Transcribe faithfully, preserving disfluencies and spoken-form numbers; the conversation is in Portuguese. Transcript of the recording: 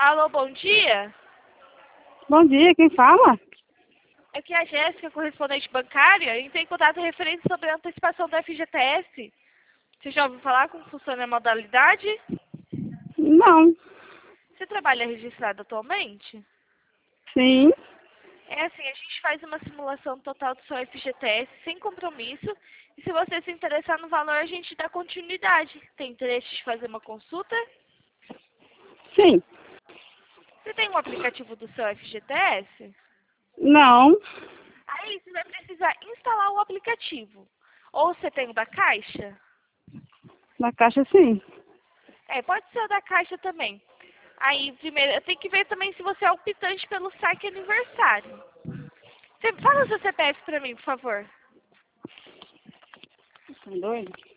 Alô, bom dia. Bom dia, quem fala? Aqui é a Jéssica, correspondente bancária, e tem contato referente sobre a antecipação do F G T S. Você já ouviu falar como funciona a modalidade? Não. Você trabalha registrado atualmente? Sim. É assim, a gente faz uma simulação total do seu F G T S sem compromisso. E se você se interessar no valor, a gente dá continuidade. Tem interesse de fazer uma consulta? Sim. Você tem um aplicativo do seu F G T S? Não. Aí você vai precisar instalar o aplicativo. Ou você tem o da Caixa? Na caixa, sim. É, pode ser o da Caixa também. Aí, primeiro, eu tenho que ver também se você é optante pelo saque aniversário. Você, fala o seu C P F pra mim, por favor. Tá doido?